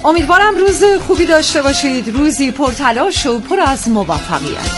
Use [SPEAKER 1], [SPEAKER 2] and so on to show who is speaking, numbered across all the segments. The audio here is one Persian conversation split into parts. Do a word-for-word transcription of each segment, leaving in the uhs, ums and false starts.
[SPEAKER 1] امیدوارم روز خوبی داشته باشید، روزی پرتلاش و پر از موفقیت.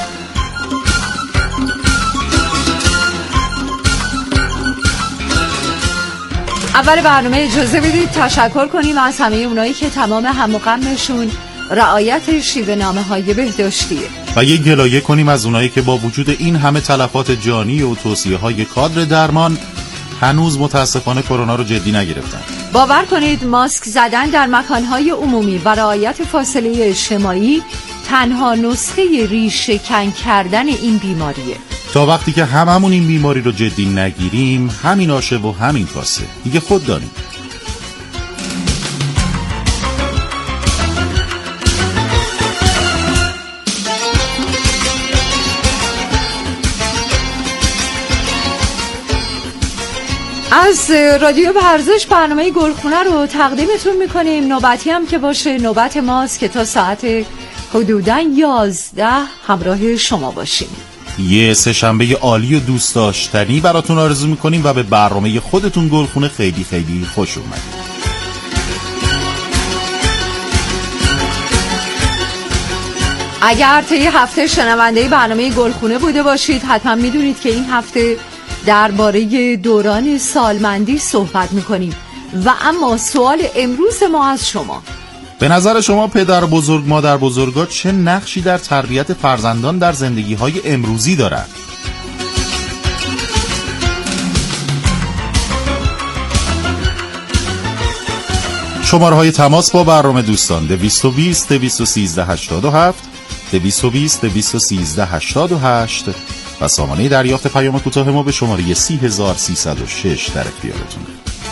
[SPEAKER 1] اول برنامه اجازه بدید تشکر کنیم از همه اونایی که تمام هم و غمشون رعایت شیوه نامه های بهداشتیه
[SPEAKER 2] و یک گلایه کنیم از اونایی که با وجود این همه تلفات جانی و توصیه های کادر درمان هنوز متاسفانه کرونا رو جدی نگرفتن.
[SPEAKER 1] باور کنید ماسک زدن در مکانهای عمومی و رعایت فاصله اجتماعی تنها نسخه ریشه کن کردن این بیماریه.
[SPEAKER 2] تا وقتی که هممون این بیماری رو جدی نگیریم همین آشه و همین کاسه دیگه، خود داریم.
[SPEAKER 1] از رادیو ورزش برنامه گلخونه رو تقدیمتون میکنیم. نوبتی هم که باشه نوبت ماست که تا ساعت حدوداً یازده همراه شما باشیم.
[SPEAKER 2] یه سه شنبه عالی و دوست داشتنی براتون آرزو میکنیم و به برنامه خودتون گلخونه خیلی خیلی خوش اومدید.
[SPEAKER 1] اگر طی هفته شنونده برنامه گلخونه بوده باشید حتما میدونید که این هفته درباره دوران سالمندی صحبت میکنیم و اما سوال امروز ما از شما:
[SPEAKER 2] به نظر شما پدر بزرگ مادر بزرگا چه نقشی در تربیت فرزندان در زندگی‌های امروزی دارند؟ شماره‌های تماس با برنامه دوستان دویست و بیست دویست و سیزده هشتاد و هفت دویست و بیست دویست و سیزده هشتاد و هشت و سامانه دریافت پیام کوتاه ما به شماره سی هزار سیصد و شش در اختیارتونه.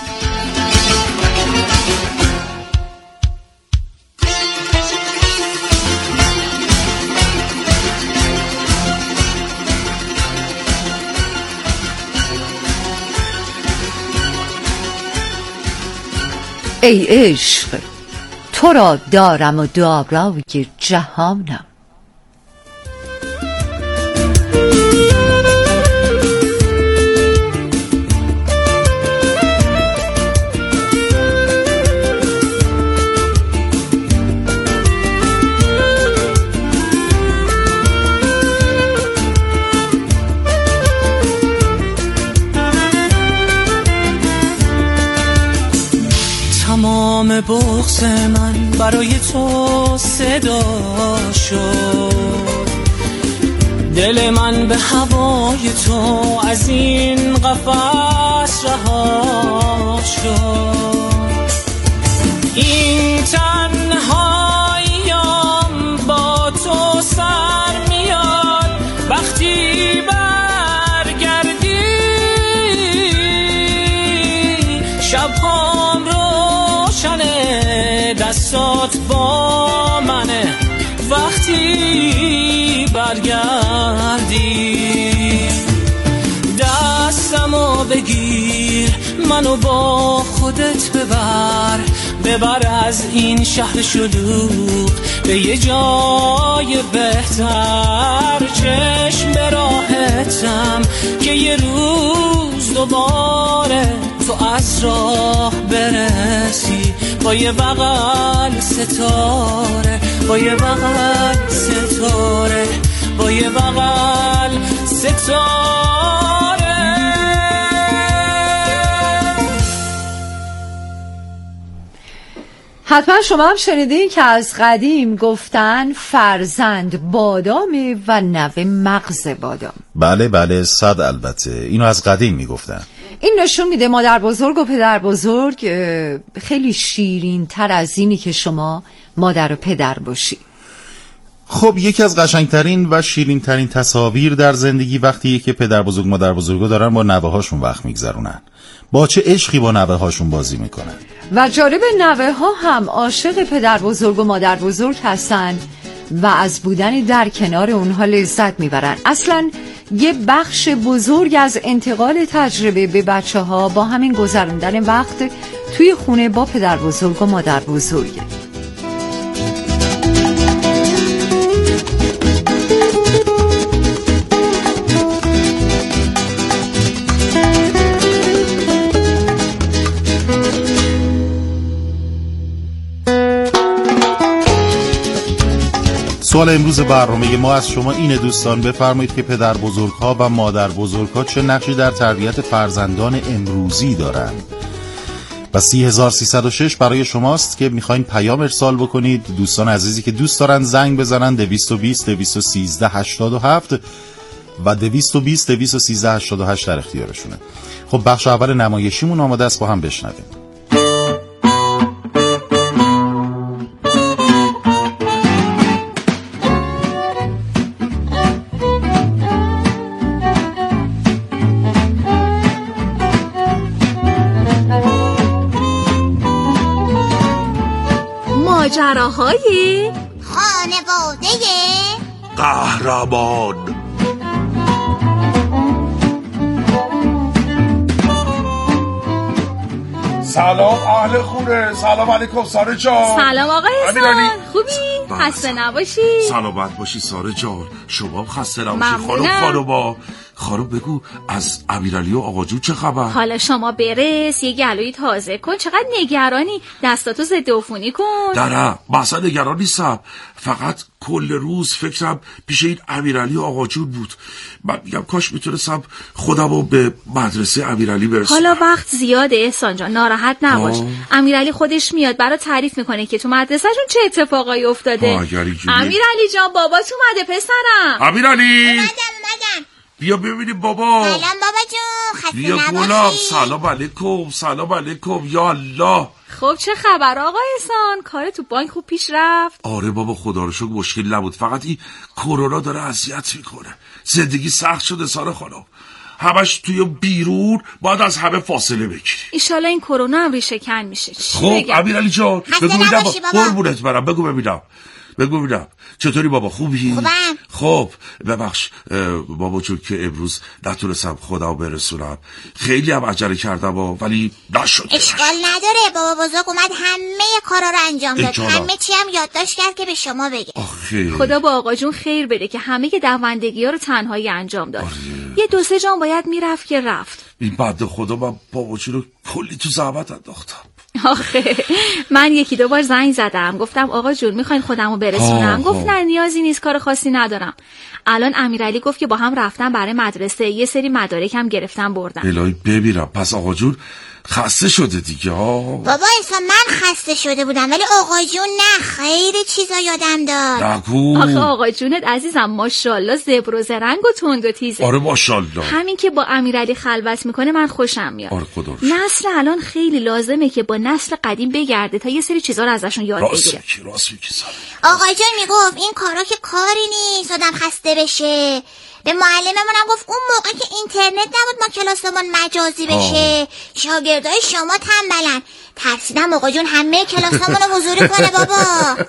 [SPEAKER 1] ای عشق تو را دارم و دارای جهانم.
[SPEAKER 3] تمام بغض من برای تو صدا شد، دل من به هوای تو از این قفس رها شد. این تنهاییم با تو سر میاد وقتی برگردی، شبهام روشنه دستات با منه وقتی برگردی. دستمو بگیر منو با خودت ببر، ببر از این شهر شلوغ به یه جای بهتر. چشم به راحتم که یه روز دوباره تو از راه برسی، با یه بغل ستاره، با یه بغل ستاره، با یه بغل ستاره.
[SPEAKER 1] حتما شما هم شنیدین که از قدیم گفتن فرزند بادامه و نوه مغز بادام.
[SPEAKER 2] بله بله صد البته اینو از قدیم میگفتن.
[SPEAKER 1] این نشون میده مادر بزرگ و پدر بزرگ خیلی شیرین تر از اینی که شما مادر و پدر باشی.
[SPEAKER 2] خب یکی از قشنگترین و شیرین ترین تصاویر در زندگی وقتیه که پدر بزرگ مادر بزرگا دارن با نوه هاشون وقت میگذرونن، با چه عشقی با نوه هاشون بازی میکنن.
[SPEAKER 1] و جالب نوه ها هم عاشق پدر بزرگ و مادر بزرگ هستن و از بودن در کنار اونها لذت میبرن. اصلا یه بخش بزرگ از انتقال تجربه به بچه ها با همین گذراندن وقت توی خونه با پدر بزرگ و مادر بزرگه.
[SPEAKER 2] سوال امروز برنامه ما از شما اینه دوستان، بفرمایید که پدر بزرگ‌ها و مادر بزرگ‌ها چه نقشی در تربیت فرزندان امروزی دارند؟ و سی هزار سیصد و شش برای شماست که میخواین پیام ارسال بکنید. دوستان عزیزی که دوست دارن زنگ بزنن دویست و بیست دویست و سیزده هشتاد و هفت و دویست و بیست دویست و سیزده هشتاد و هشت در اختیارشونه. خب بخش اول نمایشیمون آماده است، با هم بشنویم.
[SPEAKER 4] ماجراهای
[SPEAKER 5] خانواده
[SPEAKER 6] قهرمان. سلام اهل خونه، سلام علیکم ساره جان.
[SPEAKER 4] سلام آقای احسان، خوبی؟ خسته نباشی.
[SPEAKER 6] سلامت باشی ساره جان، شما خسته نباشی. خانم خانوما خانم بگو از امیرعلی و آقا جون چه خبر؟
[SPEAKER 4] حالا شما برس یه گلوی تازه کن، چقدر نگرانی، دستاتو ضد عفونی کن.
[SPEAKER 6] نه مثلا نگران نیستم، فقط کل روز فکرم پیش این امیرعلی و آقا جون بود. من میگم کاش میتونستم خودمو به مدرسه امیرعلی برسونم.
[SPEAKER 4] حالا وقت زیاده احسان جان، ناراحت نباش. امیرعلی خودش میاد برات تعریف میکنه که تو مدرسهشون چه اتفاقایی افتاده. امیرعلی جان بابات اومده پسرم.
[SPEAKER 6] امیرعلی
[SPEAKER 5] اومدم اومدم
[SPEAKER 6] بیا ببینیم بابا.
[SPEAKER 5] سلام بابا جون، خسته
[SPEAKER 6] بیا
[SPEAKER 5] نباشی.
[SPEAKER 6] گلم سلام علیکم. سلام علیکم یا الله.
[SPEAKER 4] خب چه خبر آقا احسان؟ کار تو بانک خوب پیش رفت؟
[SPEAKER 6] آره بابا خدا رو شکر مشکل نبود، فقط این کرونا داره اذیت میکنه. زندگی سخت شده ساره خانم، همش توی بیرون باید از همه فاصله بگیری.
[SPEAKER 4] ایشالا این کرونا هم ریشه کن میشه.
[SPEAKER 6] خب امیرعلی جان بگو ببینم، قربونت برم، بگو ببینم بگو ببینم چطوری بابا، خوبی؟
[SPEAKER 5] خوبم.
[SPEAKER 6] خب ببخش بابا چون که امروز نتونستم خودم برسونم، خیلی هم عجله کردم ولی نشد.
[SPEAKER 5] اشکال نداره، بابا بزرگ اومد همه کارا رو انجام داد، همه چی هم یادداشت کرد که به شما بگه.
[SPEAKER 6] آخه
[SPEAKER 4] خدا با آقا جون خیر بده که همه دوندگی ها رو تنهایی انجام داد. آره. یه دو سه جان باید میرفت که رفت. این
[SPEAKER 6] بنده خدا من بابا جون رو کلی تو زحمت انداختم.
[SPEAKER 4] آخه من یکی دو بار زنگ زدم، گفتم آقا جون میخواین خودمو برسونم؟ گفت نه نیازی نیست، کار خاصی ندارم. الان امیرعلی گفت که با هم رفتن برای مدرسه، یه سری مدارک هم گرفتن بردن.
[SPEAKER 6] الهی ببینم پس آقا جون خسته شده دیگه.
[SPEAKER 5] بابا اصلا من خسته شده بودم ولی آقا جون نه، خیلی چیزا یادم داد.
[SPEAKER 6] نگو.
[SPEAKER 4] آخه آقا جونت عزیزم ماشاءالله زبر و زرنگ و تند و تیزه.
[SPEAKER 6] آره ماشاءالله.
[SPEAKER 4] همین که با امیرعلی خلوت میکنه من خوشم میاد.
[SPEAKER 6] آره خدا رو.
[SPEAKER 4] نسل الان خیلی لازمه که با نسل قدیم بگرده تا یه سری چیزا رو ازشون یاد بگیره.
[SPEAKER 6] راست میگی راست میگی.
[SPEAKER 5] آقا جون میگفت این کارا که کاری نیست آدم خسته بشه. به معلممونم گفت اون موقع که اینترنت نبود ما کلاسمون مجازی بشه، شاگردای شما تنبلن. ترسیدم آقا جون همه کلاسمون رو حضوری کنه بابا.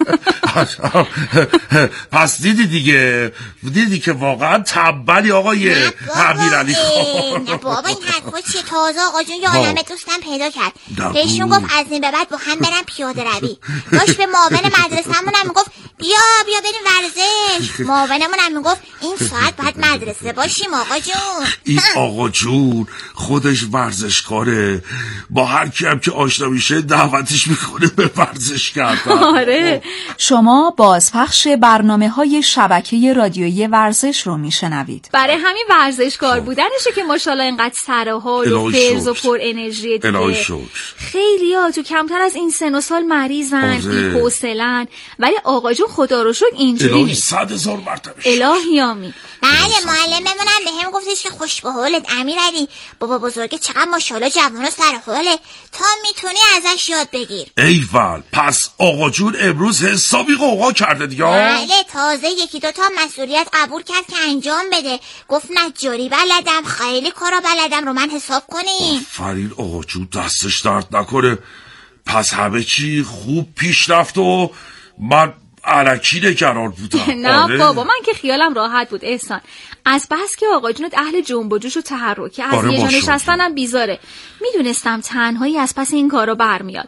[SPEAKER 6] پس دیدی دیگه، دیدی که واقعا تنبلی آقای امیرعلی.
[SPEAKER 5] نه بابا این حرفا چیه؟ تازه آقا جون یه عالمه دوستم پیدا کرد، بهشون گفت از این به بعد با هم برن پیاده روی. داشت به معاون مدرسه‌مون میگفت بیا بیا بریم ورزش. معاونمون هم میگفت این ساعت باید مدرسه باشیم آقا جون.
[SPEAKER 6] این آقا جون خودش ورزشکاره، با هر کی هم که آشنا میشه دعوتش میکنه به ورزش کردن.
[SPEAKER 4] آره.
[SPEAKER 1] شما بازپخش برنامه‌های شبکه رادیویی ورزش رو میشنوید.
[SPEAKER 4] برای همین ورزشکار بودنشه که ماشاءالله اینقدر سر و حال و فرز و پر انرژی دیگه. خیلی‌ها تو کمتر از این سن و سال مریضن، بی‌حوصله‌ن، ولی آقا جون خدا رو شکر اینجوری نیست.
[SPEAKER 6] صد هزار مرتبه.
[SPEAKER 4] الهی آمین.
[SPEAKER 5] بله معلممونم بهم گفتش که خوش به حالت امیرعلی، بابا بزرگ چقدر ماشاءالله جوون و سر حاله، تا میتونی ازش یاد بگیر.
[SPEAKER 6] ایول، پس آقا جون امروز حسابی قوقا کرده دیگه.
[SPEAKER 5] بله تازه یکی دوتا مسئولیت قبول کرد که انجام بده، گفت نجاری بلدم، خیلی کارا بلدم، رو من حساب کنین.
[SPEAKER 6] آفرین آقا جون دستش درد نکنه. پس همه چی خوب پیش رفت و من الکی نگران بودم.
[SPEAKER 4] نه آره. بابا من که خیالم راحت بود احسان، از بس که آقا جونت اهل جنب و جوش و تحرکه، از
[SPEAKER 6] آره
[SPEAKER 4] یه جا نشستنم بیزاره. میدونستم تنهایی از پس این کارو برمیاد.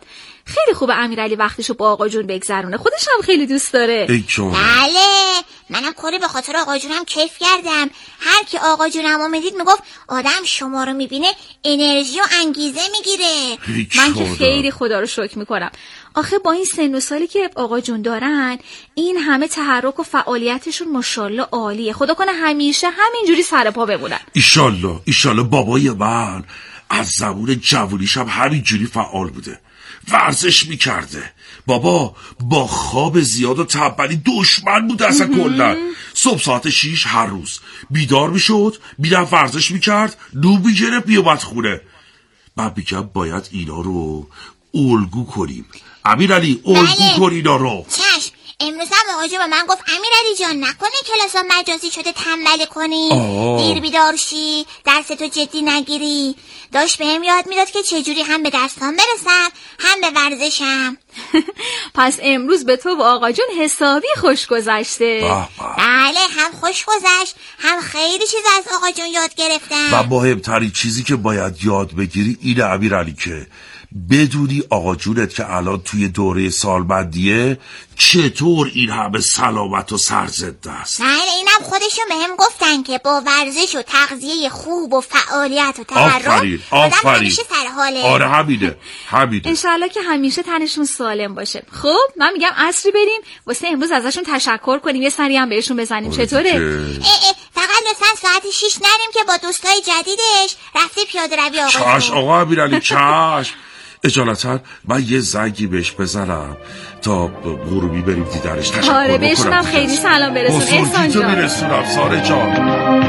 [SPEAKER 4] خیلی خوبه امیرعلی وقتشو با آقا جون بگذرونه، خودش هم خیلی دوست داره.
[SPEAKER 5] بله منم کلی به خاطر آقا جونم کیف کردم. هر کی آقا جونمو میدید میگفت آدم شما رو میبینه انرژی و انگیزه میگیره.
[SPEAKER 4] من که خیلی خدا رو شکر میکنم. آخه با این سن و سالی که آقا جون دارن این همه تحرک و فعالیتشون ماشاءالله عالیه. خدا کنه همیشه همینجوری سر پا بمونن.
[SPEAKER 6] ایشالله ایشالله. بابای من از زبون جوونیش هم همینجوری فعال بوده، ورزش میکرده. بابا با خواب زیاد و تنبلی دشمن بود اصلا. کلا صبح ساعت شیش هر روز بیدار میشد، میرفت ورزش میکرد، نون میگرفت میومد خونه. من میگم باید اینا رو الگو کنیم. امیرعلی الگو
[SPEAKER 5] بله.
[SPEAKER 6] کن اینا رو.
[SPEAKER 5] چشم. امروز هم آقا به من گفت امیرعلی جان نکنه کلاسا مجازی شده تنبلی کنی، دیر بیدار شی، درستو جدی نگیری. داشت بهم یاد میداد که چجوری هم به درسام برسم هم به ورزشم.
[SPEAKER 4] پس امروز به تو و آقا جون حسابی خوش گذشته.
[SPEAKER 5] بله هم خوش گذشت هم خیلی چیز از آقا جون یاد گرفتم.
[SPEAKER 6] و مهمترین چیزی که باید یاد بگیری اینه امیرعلی که بدونی آقا جونت که الان توی دوره سالمندیه چطور این همه سلامت و سرزنده است.
[SPEAKER 5] نه اینم خودشون بهم گفتن که با ورزش و تغذیه خوب و فعالیت و تحرک
[SPEAKER 6] آفرین آفرین
[SPEAKER 5] همیشه سر حاله.
[SPEAKER 6] آره همینه همینه.
[SPEAKER 4] انشالله که همیشه تنشون سالم باشه. خب من میگم عصری بریم واسه امروز ازشون تشکر کنیم، یه سری هم بهشون بزنیم. چطوره؟
[SPEAKER 5] اه اه فقط لطفا ساعت شیش نریم که با دوستای جدیدش رفته پیاده روی آقا.
[SPEAKER 6] چشم آقا امیرعلی چشم. اجالتا من یه زنگی بهش بزنم تا غروبی بریم دیدنش. تشکر
[SPEAKER 4] آره بهشونم خیلی سلام برسون. احسان جان
[SPEAKER 6] میرسونم. ساره جان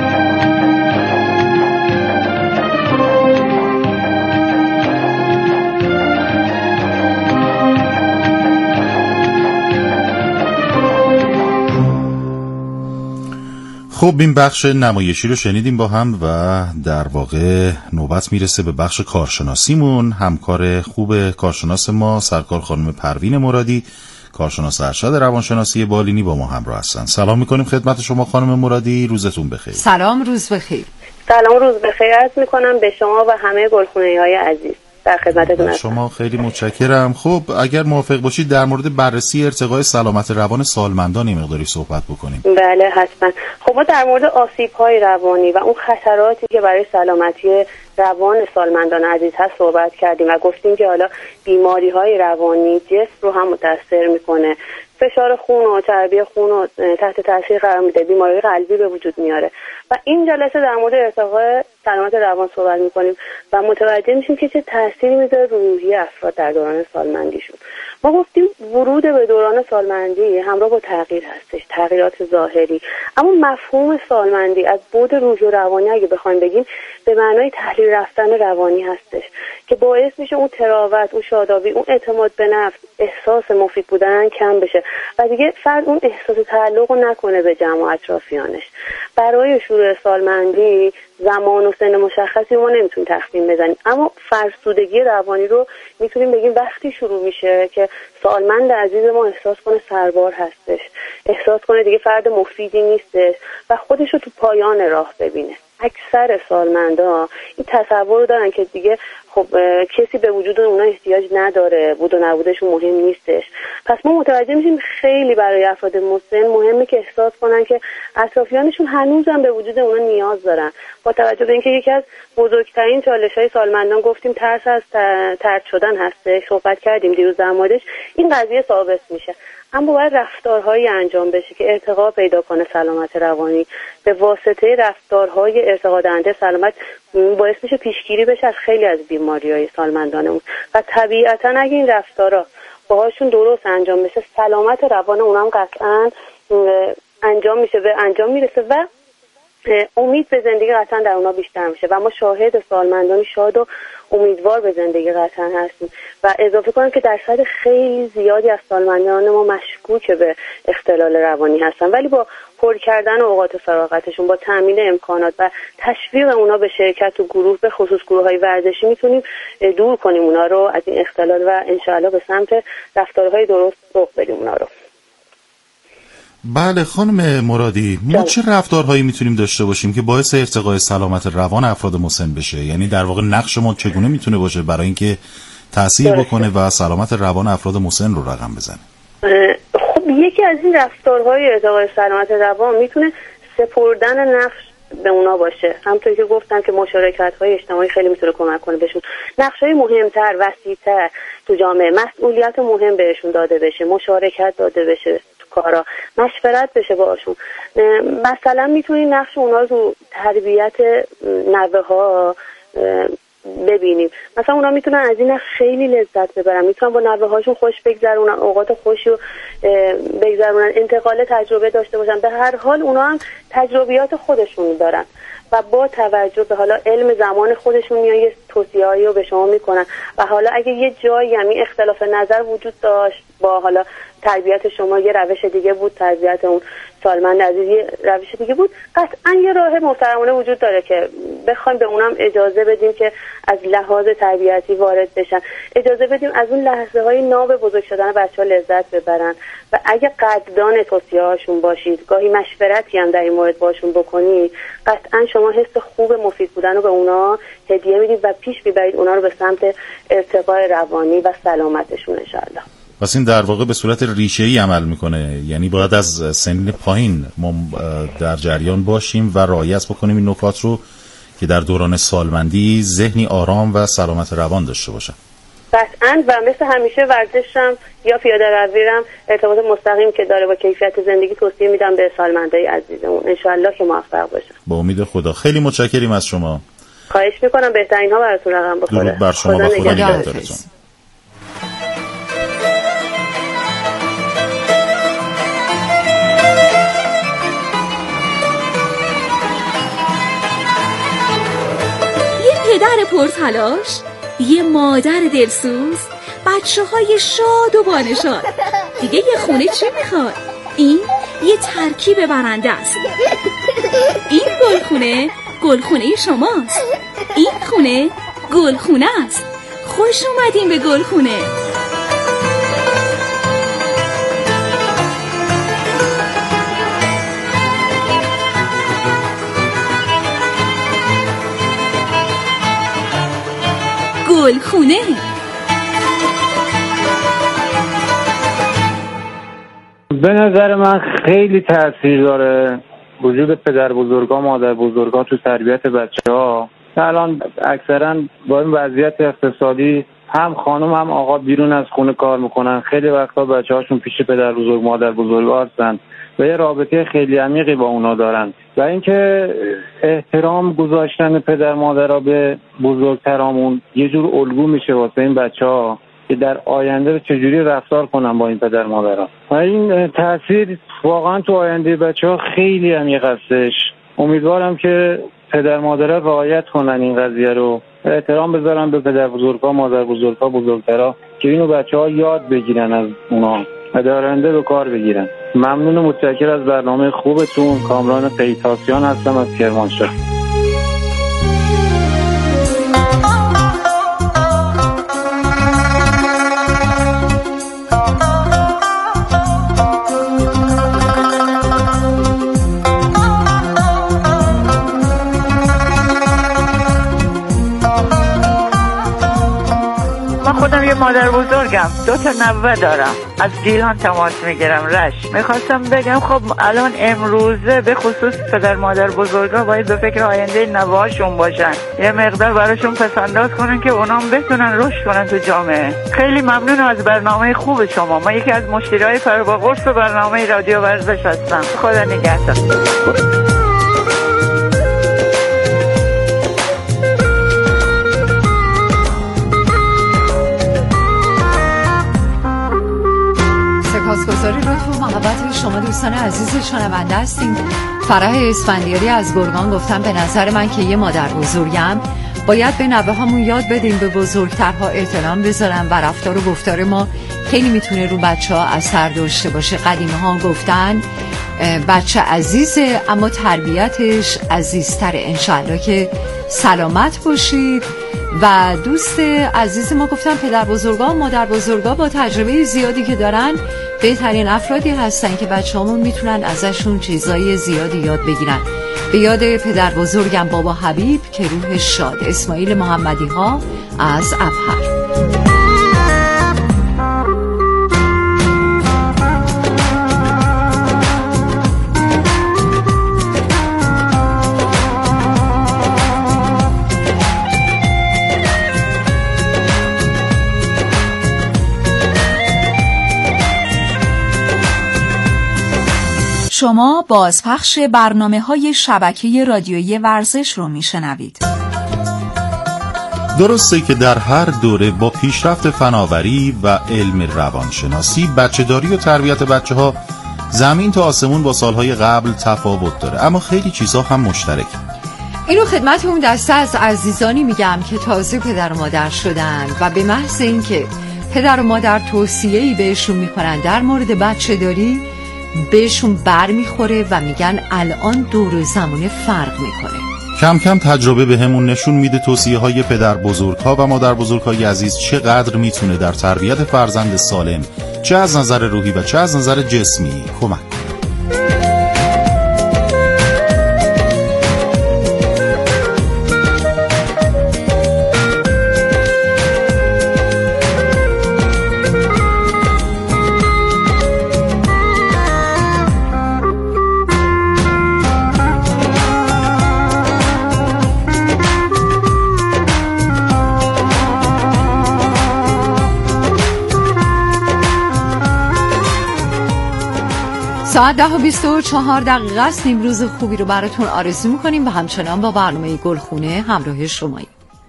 [SPEAKER 2] خب این بخش نمایشی رو شنیدیم با هم و در واقع نوبت میرسه به بخش کارشناسیمون. همکار خوب کارشناس ما سرکار خانم پروین مرادی، کارشناس ارشد روانشناسی بالینی با ما همراه هستن. سلام میکنیم خدمت شما خانم مرادی، روزتون بخیر.
[SPEAKER 1] سلام روز بخیر.
[SPEAKER 7] سلام روز بخیر عرض میکنم به شما و همه گلخونه‌های عزیز. در خدمتتون هستم.
[SPEAKER 2] شما خیلی متشکرم. خب اگر موافق باشید در مورد بررسی ارتقای سلامت روان سالمندان این مقداری صحبت بکنیم.
[SPEAKER 7] بله حتما. خب ما در مورد آسیب‌های روانی و اون خطراتی که برای سلامتی روان سالمندان عزیز هست صحبت کردیم و گفتیم که حالا بیماری‌های روانی جسم رو هم متاثر میکنه، فشار خون و چربی خون رو تحت تاثیر قرار میده، بیماری قلبی به وجود میاره و این جلسه در مورد ارتقاء سلامت روان صحبت میکنیم و متوجه میشیم که چه تأثیری میذاره روی روحیه افراد در دوران سالمندیشون. ما گفتیم ورود به دوران سالمندی همراه با تغییر هستش، تغییرات ظاهری، اما مفهوم سالمندی از بعد روحی و روانی اگه بخوایم بگیم به معنای تحلیل رفتن روانی هستش که باعث میشه اون تراوت، اون شادابی، اون اعتماد به نفس، احساس مفید بودن کم بشه و دیگه فرد اون احساس تعلق رو نکنه به جمع و اطرافیانش. برای شروع سالمندی زمان و سن مشخصی ما نمیتونیم تخمین بزنیم، اما فرسودگی روانی رو میتونیم بگیم وقتی شروع میشه که سالمند عزیز ما احساس کنه سربار هستش، احساس کنه دیگه فرد مفیدی نیستش و خودش رو تو پایان راه ببینه. اکثر سالمندا این تصور رو دارن که دیگه خب کسی به وجود اونا احتیاج نداره، بود و نبودشون مهم نیستش. پس ما متوجه میشیم خیلی برای افراد مسن مهمه که احساس کنن که اطرافیانشون هنوزم به وجود اونا نیاز دارن. با توجه به اینکه یکی از بزرگترین چالش‌های سالمندان گفتیم ترس از طرد شدن هستش، صحبت کردیم دیروز در موردش، این قضیه ثابت میشه. اما باید رفتارهایی انجام بشه که ارتقا پیدا کنه سلامت روانی. به واسطه رفتارهای ارتقا دهنده سلامت باعث میشه پیشگیری بشه از خیلی از بیماری‌های سالمندانمون و طبیعتاً اگه این رفتارها باهاشون درست انجام بشه سلامت روان اونم قطعاً انجام میشه و انجام میرسه و امید به زندگی قطعا در اونا بیشتر میشه و ما شاهد سالمندانی شاد و امیدوار به زندگی قطعا هستیم و اضافه کنم که درصد خیلی زیادی از سالمندان ما مشکوک به اختلال روانی هستن، ولی با پر کردن اوقات فراغتشون، با تامین امکانات و تشویق اونا به شرکت و گروه، به خصوص گروه‌های ورزشی، میتونیم دور کنیم اونا رو از این اختلال و انشاءالله به سمت رفتارهای درست راه بدیم اونا رو.
[SPEAKER 2] بله خانم مرادی، ما چه رفتارهایی میتونیم داشته باشیم که باعث ارتقای سلامت روان افراد مسن بشه؟ یعنی در واقع نقش ما چگونه میتونه باشه برای اینکه تأثیر بکنه و سلامت روان افراد مسن رو رقم بزنه.
[SPEAKER 7] خب یکی از این رفتارهای ارتقای سلامت روان میتونه سپردن نقش به اونا باشه. همونطور که گفتم که مشارکت‌های اجتماعی خیلی میتونه کمک کنه بهشون نقش‌های مهمتر، وسیع‌تر تو جامعه، مسئولیت مهم بهشون داده بشه، مشارکت داده بشه تو کارا، مشورت بشه باشون. مثلا میتونیم نقش اونا رو تو تربیت نوه‌ها ببینیم. مثلا اونا میتونن از این خیلی لذت ببرن، میتونن با نوه هاشون خوش بگذرونن، اوقات خوشی رو بگذرونن، انتقال تجربه داشته باشن. به هر حال اونا هم تجربیات خودشون دارن و با توجه به حالا علم زمان خودشون میان یه توصیه‌ای رو به شما میکنن و حالا اگه یه جایی هم اختلاف نظر وجود داشت با حالا تربیت شما یه روش دیگه بود، تربیت اون سالمند عزیز یه روش دیگه بود، قطعا یه راه محترمانه وجود داره که بخوایم به اونم اجازه بدیم که از لحاظ تربیتی وارد بشن، اجازه بدیم از اون لحظه های ناب بزرگ شدن بچه‌ها لذت ببرن و اگه قدردان توصیه‌هاشون باشید، گاهی مشورتی هم در این مورد باشون بکنید، قطعا شما حس خوب مفید بودن رو به اونا هدیه میدید و پیش میبرید اونا رو به سمت ارتقای روانی و سلامتشون ان شاءالله.
[SPEAKER 2] پس این در واقع به صورت ریشه‌ای عمل میکنه، یعنی باید از سنین پایین ما در جریان باشیم و رعایت بکنیم این نکات رو که در دوران سالمندی ذهنی آرام و سلامت روان داشته باشن.
[SPEAKER 7] قطعاً و مثل همیشه ورزشم یا پیاده رویرم ارتباط مستقیم که داره با کیفیت زندگی توصیه میدم به سالمندای عزیزمون، انشالله که موفق باشن.
[SPEAKER 2] با امید خدا. خیلی متشکریم از شما.
[SPEAKER 7] خواهش میکنم، بهترین ها براتون رقم بخوره.
[SPEAKER 2] درود بر شما و خدا نگهدارتون.
[SPEAKER 4] پدر پرتلاش، یه مادر دلسوز، بچه های شاد و بانشاد. دیگه یه خونه چی میخواد؟ این یه ترکیب برنده است. این گلخونه گلخونه شماست. این خونه گلخونه است. خوش اومدین به گلخونه. گلخونه.
[SPEAKER 8] به نظر من خیلی تأثیر داره وجود پدر بزرگا، مادر بزرگا تو تربیت بچه ها. الان اکثرا با این وضعیت اقتصادی هم خانم هم آقا بیرون از خونه کار میکنن، خیلی وقتا بچه هاشون پیش پدر بزرگ مادر بزرگا هستن و یه رابطه خیلی عمیقی با اونا دارن و اینکه احترام گذاشتن پدر مادرها به بزرگترامون یه جور الگو میشه واسه این بچه‌ها که در آینده چجوری رفتار کنن با این پدر مادرها و این تاثیر واقعا تو آینده بچه‌ها خیلی عمیق هستش. امیدوارم که پدر مادرها رعایت کنن این قضیه رو، احترام بذارن به پدر بزرگا مادر بزرگا بزرگترها که اینو بچه‌ها یاد بگیرن از اونا و در آینده به کار بگیرن. ممنون و متشکر از برنامه خوبتون. کامران قیتاسیان هستم از کرمانشاه.
[SPEAKER 9] خودم یه مادر بزرگم، دو تا نوه دارم، از گیلان تماس میگیرم رش. میخواستم بگم خب الان امروزه به خصوص پدر مادر بزرگا باید به فکر آینده نوهاشون باشن، یه مقدار براشون پسنداز کنن که اونام بتونن رشد کنن تو جامعه. خیلی ممنونم از برنامه خوب شما. ما یکی از مشتریای فرباقرص و برنامه رادیو ورزش هستم. خدا نگهدار.
[SPEAKER 1] سپاسگزاری لطف و محبت شما دوستان عزیز شنونده هستیم. فرح اسفندیاری از گرگان گفتم به نظر من که یه مادر بزرگم باید به نوه هامون یاد بدیم به بزرگترها احترام بذارن و رفتار و گفتار ما خیلی میتونه رو بچه ها اثر داشته باشه. قدیمی ها گفتن بچه عزیزه اما تربیتش عزیزتره. انشالله که سلامت باشید. و دوست عزیز ما گفتن پدر بزرگا و مادر بزرگا با تجربه زیادی که دارن بهترین افرادی هستن که بچه همون میتونن ازشون چیزای زیادی یاد بگیرن. به یاد پدر بزرگم بابا حبیب که روحش شاد. اسماعیل محمدی ها از ابهر.
[SPEAKER 10] شما بازپخش برنامه‌های شبکه رادیویی ورزش رو میشنوید.
[SPEAKER 2] درسته که در هر دوره با پیشرفت فناوری و علم روانشناسی بچه‌داری و تربیت بچه‌ها زمین تا آسمون با سالهای قبل تفاوت داره، اما خیلی چیزها هم مشترک.
[SPEAKER 1] اینو خدمت اون دسته از عزیزانی میگم که تازه پدر و مادر شدن و به محض اینکه پدر و مادر توصیه‌ای بهشون میکنن در مورد بچه‌داری، بهشون بر میخوره و میگن الان دور و زمانه فرق میکنه.
[SPEAKER 2] کم کم تجربه به همون نشون میده توصیه های پدر بزرگها و مادر بزرگهای عزیز چقدر میتونه در تربیت فرزند سالم، چه از نظر روحی و چه از نظر جسمی کمک.
[SPEAKER 1] ساعت ده و بیست و چهار دقیقه است. امروز خوبی رو براتون آرزو میکنیم و همچنان با برنامه گلخونه همراه شماییم.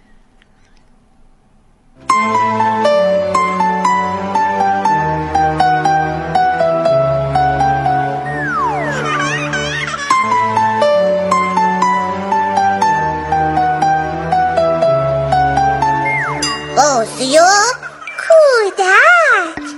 [SPEAKER 5] بازی و کودک.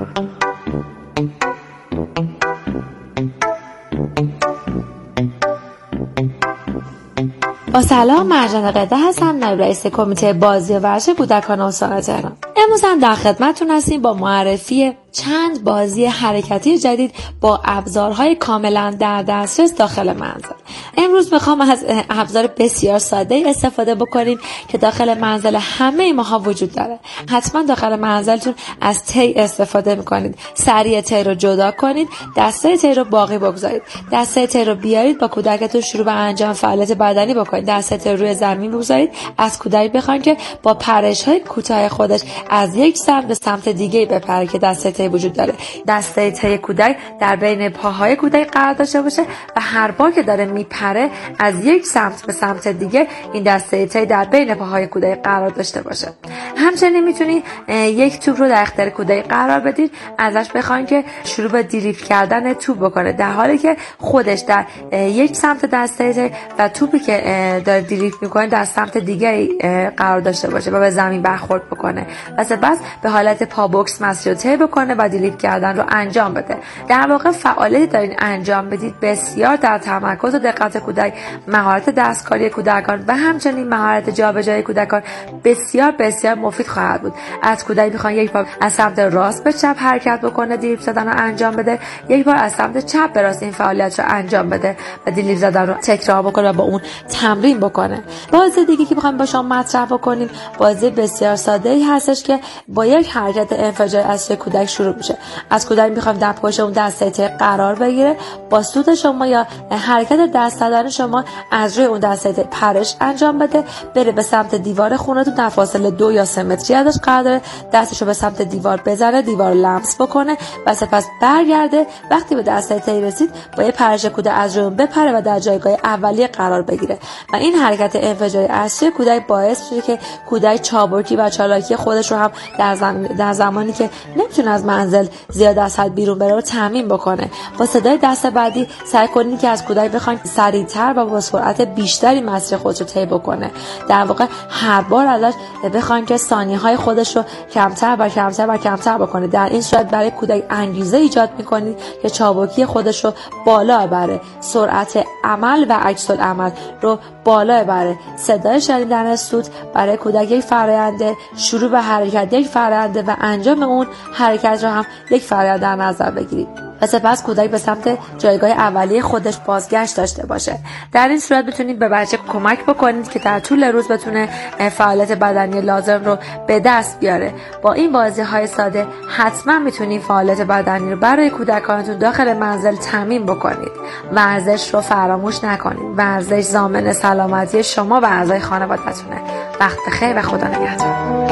[SPEAKER 11] با سلام، مرجان قده هستم، نایب رئیس کمیته بازی و ورزش کودکان استان تهران. امروز هم در خدمتتون هستیم با معرفی چند بازی حرکتی جدید با ابزارهای کاملا در دسترس داخل منزل. امروز میخوام از ابزار بسیار ساده استفاده بکنیم که داخل منزل همه ماها وجود داره. حتما داخل منزلتون از تی استفاده میکنید. سری تی رو جدا کنید، دسته تی رو باقی بگذارید. دسته تی رو بیارید با کودکتون شروع به انجام فعالیت بدنی بکنید. دسته تی رو روی زمین بگذارید. از کودک بخواید که با پرش‌های کوتاه خودش از یک سمت به سمت دیگه بپره که دسته تی وجود داره. دسته تی کودک در بین پاهای کودک قرار داشته باشه و هر بار که داره میپره از یک سمت به سمت دیگه این دسته تی در بین پاهای کودک قرار داشته باشه. همچنین میتونید یک توپ رو در اختیار کودک قرار بدید، ازش بخواید که شروع به دریبل کردن توپ بکنه، در حالی که خودش در یک سمت دسته تی و توپی که داره دریبل میکنه در سمت دیگری قرار داشته باشه و به زمین برخورد بکنه و سپس به حالت پا بوکس مسیر تی بکنه و دریبل کردن رو انجام بده. در واقع فعالیتی دارین انجام بدید بسیار در تمرکز و دقت کودک، مهارت دستکاری کودکان و همچنین مهارت جابجایی کودکان بسیار بسیار مفید خواهد بود. از کودک میخوان یک بار از سمت راست به چپ حرکت بکنه، دریبل زدن رو انجام بده، یک بار از سمت چپ به راست این فعالیت رو انجام بده و دریبل زدن رو تکرار بکنه و با اون تمرین بکنه. بازی دیگه که میخوام با شما مطرح بکنیم بازی بسیار ساده ای هستش که با یک حرکت انفجاری از کودک شروع میشه. از کودک میخوایم در پشت اون دسته تی قرار بگیره، با سود شما یا حرکت دست دادن شما از روی اون دسته تی پرش انجام بده، بره به سمت دیوار خونتون در فاصله دو یا سه متری ازش قرار داره، دستشو به سمت دیوار بزنه، دیوار لمس بکنه و سپس برگرده. وقتی به دسته تی رسید با یه پرش کودک از روی بپره و در جایگاه اولیه قرار بگیره و این حرکت انفجاری اصلی کودک باعث میشه که کودک چابکی و چالاکی خودش رو هم در, زم... در زمانی که نمیتونه از منزل زیاد از حد بیرون بره رو تامین بکنه. با صدای دست بعدی سعی کنید که از کودک بخواید سریعتر و با سرعت بیشتری مسیر خودش رو طی بکنه. در واقع هر بار ازش بخواید که ثانیه‌های خودش رو کمتر و کمتر و کمتر بکنه. در این صورت برای کودک انگیزه ایجاد میکنید که چابکی خودش رو بالا ببره، سرعت عمل و عکس العمل رو بالا ببره. صدای شنیدن سوت برای کودک یک فراینده، شروع به حرکت یک فراینده و انجام اون حرکت رو هم یک فرآیند در نظر بگیرید و سپس کودک به سمت جایگاه اولیه خودش بازگشت داشته باشه. در این صورت بتونید به بچه کمک بکنید که در طول روز بتونه فعالیت بدنی لازم رو به دست بیاره. با این بازی‌های ساده حتما میتونید فعالیت بدنی رو برای کودکانتون داخل منزل تامین بکنید. ورزش رو فراموش نکنید. ورزش ضامن سلامتی شما و اعضای خانواده‌تونه. وقت بخیر و خدا نگهدار.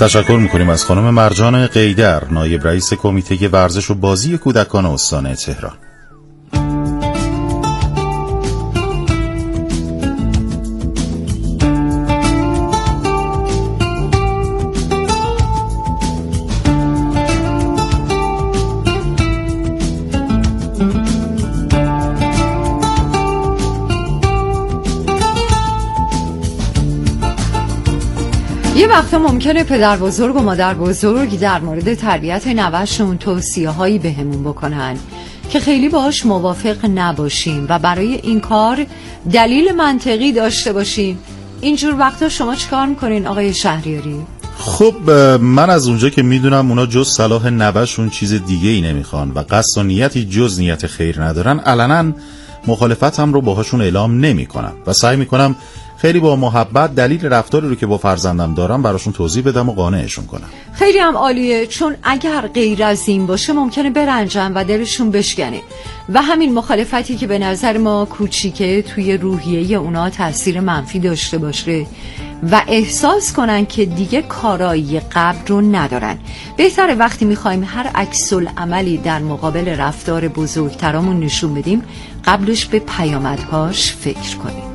[SPEAKER 2] تشکر میکنیم از خانم مرجان قیدر، نایب رئیس کمیته ورزش و بازی کودکان استان تهران.
[SPEAKER 1] یه وقتا ممکنه پدر بزرگ و مادر بزرگ در مورد تربیت نوه‌شون توصیه هایی بهمون بکنن که خیلی باهاش موافق نباشیم و برای این کار دلیل منطقی داشته باشیم. اینجور وقتا شما چیکار میکنین آقای شهریاری؟
[SPEAKER 2] خب من از اونجا که میدونم اونا جز صلاح نوه‌شون چیز دیگه ای نمیخوان و قصد و نیتی جز نیت خیر ندارن، علنا مخالفتم رو باهاشون اعلام نمیکنم و سعی میکنم خیلی با محبت دلیل رفتاری رو که با فرزندم دارم براشون توضیح بدم و قانعشون کنم.
[SPEAKER 1] خیلی هم عالیه، چون اگر غیر از این باشه ممکنه برنجن و دلشون بشکنه و همین مخالفتی که به نظر ما کوچیکه توی روحیه اونا تاثیر منفی داشته باشه و احساس کنن که دیگه کارایی قبل رو ندارن. بهتره وقتی میخوایم هر عکس العملی در مقابل رفتار بزرگترامون نشون بدیم قبلش به پیامدهاش فکر کنیم.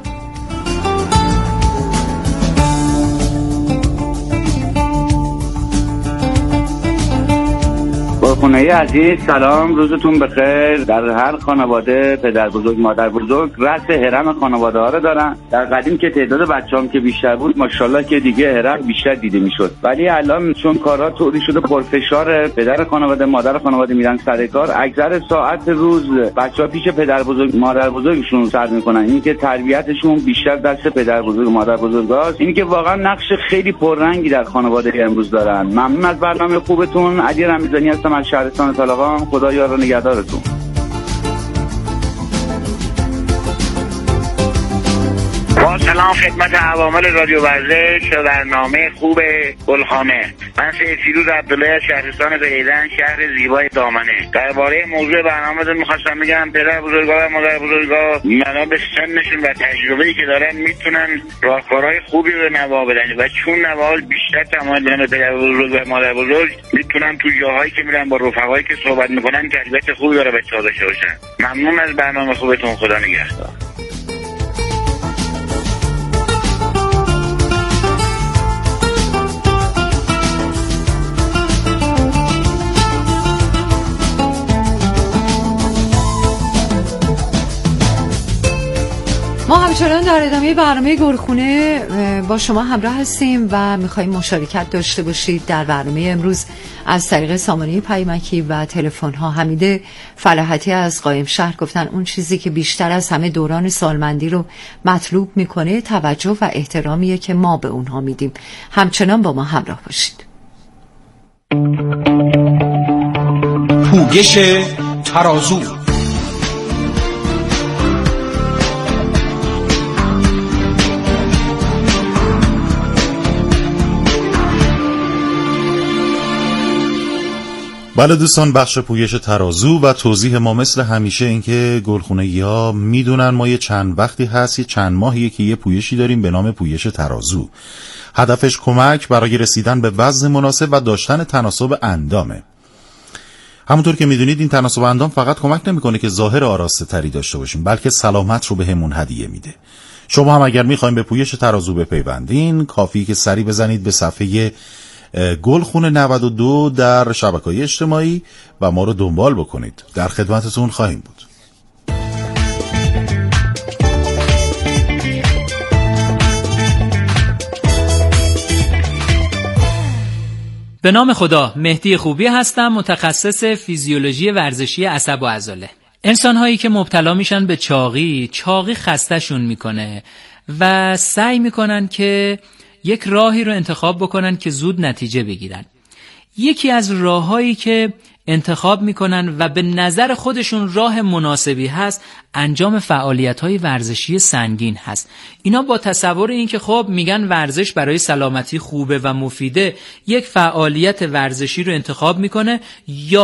[SPEAKER 12] خونه عزیز سلام، روزتون بخیر. در هر خانواده پدر بزرگ مادر بزرگ رأس هرم خانواده ها رو دارن. در قدیم که تعداد بچه‌ام که بیشتر بود ماشاءالله که دیگه هرم بیشتر دیده میشد، ولی الان چون کارا طوری شده پرفشار، پدر خانواده مادر خانواده میرن سر کار، اکثر ساعت روز بچه‌ها پیش پدر بزرگ مادر بزرگشون سر میکنن. این که تربیتشون بیشتر دست پدر بزرگ مادر بزرگاست. این که واقعا نقش خیلی پررنگی در خانواده امروز دارن. ممنون از برنامه خوبتون. علی رمضانی هستم از شهرستان طالقان. خدا یار و نگهدارتون.
[SPEAKER 13] با سلام خدمت عوامل رادیو ورزش و برنامه خوب گلخانه. من سید فیروز عبدالله از شهرستان زیدان، شهر زیبای دامنه. درباره موضوع برنامه‌تون می‌خواستم بگم پدر بزرگا و مادر بزرگا بنا به سنشون و تجربه‌ای که دارن میتونن راهکارهای خوبی به نوا بدن و چون نوا بیشتر تمایل دارن به پدر بزرگ و مادر بزرگ، میتونن تو جاهایی که میرن با رفقایی که صحبت میکنن تربیت خوبی برای بچه‌ها داشته باشن. ممنون از برنامه خوبتون. خدا نگهدار.
[SPEAKER 1] ما همچنان در ادامه برنامه گلخونه با شما همراه هستیم و میخواییم مشارکت داشته باشید در برنامه امروز از طریق سامانه پیامکی و تلفن ها. حمیده فلاحتی از قائم شهر گفتن اون چیزی که بیشتر از همه دوران سالمندی رو مطلوب میکنه توجه و احترامیه که ما به اونها میدیم. همچنان با ما همراه باشید.
[SPEAKER 14] پوگش ترازو.
[SPEAKER 2] بله دوستان، بخش پویش ترازو و توضیح ما مثل همیشه این که گلخونگی ها میدونن ما یه چند وقتی هست، یه چند ماهیه که یه پویشی داریم به نام پویش ترازو. هدفش کمک برای رسیدن به وزن مناسب و داشتن تناسب اندامه. همونطور که میدونید این تناسب اندام فقط کمک نمیکنه که ظاهر آراسته تری داشته باشیم، بلکه سلامت رو به همون هدیه میده. شما هم اگر میخواین به پویش ترازو بپیوندین کافیه که سری بزنید به صفحه گلخونه نود و دو در شبکه‌های اجتماعی و ما رو دنبال بکنید. در خدمتتون خواهیم بود.
[SPEAKER 15] به نام خدا، مهدی خوبی هستم، متخصص فیزیولوژی ورزشی عصب و عضله. انسان‌هایی که مبتلا میشن به چاقی، چاقی خسته‌شون میکنه و سعی میکنن که یک راهی رو انتخاب بکنن که زود نتیجه بگیرن. یکی از راههایی که انتخاب میکنن و به نظر خودشون راه مناسبی هست انجام فعالیت‌های ورزشی سنگین هست. اینا با تصور این که خب میگن ورزش برای سلامتی خوبه و مفیده، یک فعالیت ورزشی رو انتخاب میکنه یا